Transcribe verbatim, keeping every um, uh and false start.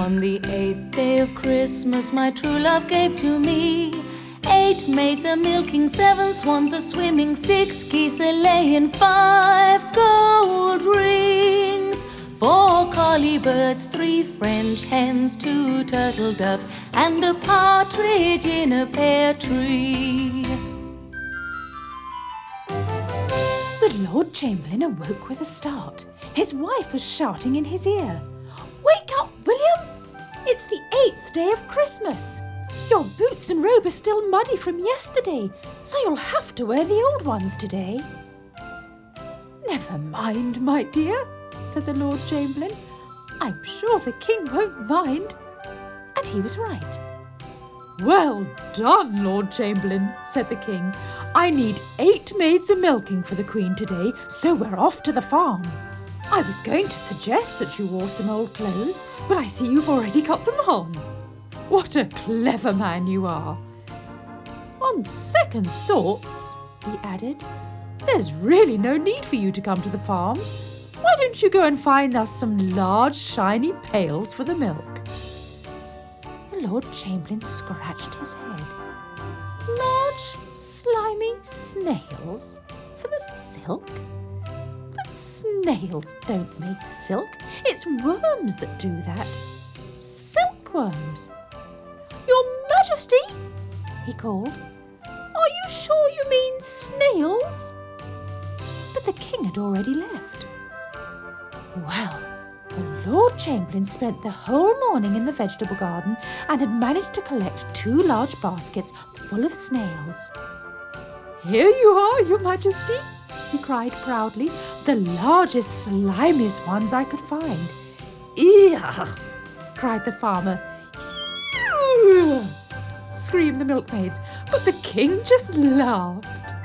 On the eighth day of Christmas, my true love gave to me eight maids a milking, seven swans a swimming, six geese a laying, five gold rings, four collie birds, three French hens, two turtle doves, and a partridge in a pear tree. The Lord Chamberlain awoke with a start. His wife was shouting in his ear, "Wake up, William! It's the eighth day of Christmas. Your boots and robe are still muddy from yesterday, so you'll have to wear the old ones today." "Never mind, my dear," said the Lord Chamberlain. "I'm sure the king won't mind." And he was right. "Well done, Lord Chamberlain," said the king. "I need eight maids a milking for the Queen today, so we're off to the farm. I was going to suggest that you wore some old clothes, but I see you've already got them on. What a clever man you are. On second thoughts," he added, "there's really no need for you to come to the farm. Why don't you go and find us some large, shiny pails for the milk?" The Lord Chamberlain scratched his head. Large, slimy snails for the silk? But snails don't make silk. It's worms that do that. Silkworms. "Your Majesty," he called, "are you sure you mean snails?" But the king had already left. Well, the Lord Chamberlain spent the whole morning in the vegetable garden and had managed to collect two large baskets full of snails. "Here you are, Your Majesty," he cried proudly, "the largest, slimiest ones I could find." "Ew!" cried the farmer. "Ew!" screamed the milkmaids, but the king just laughed.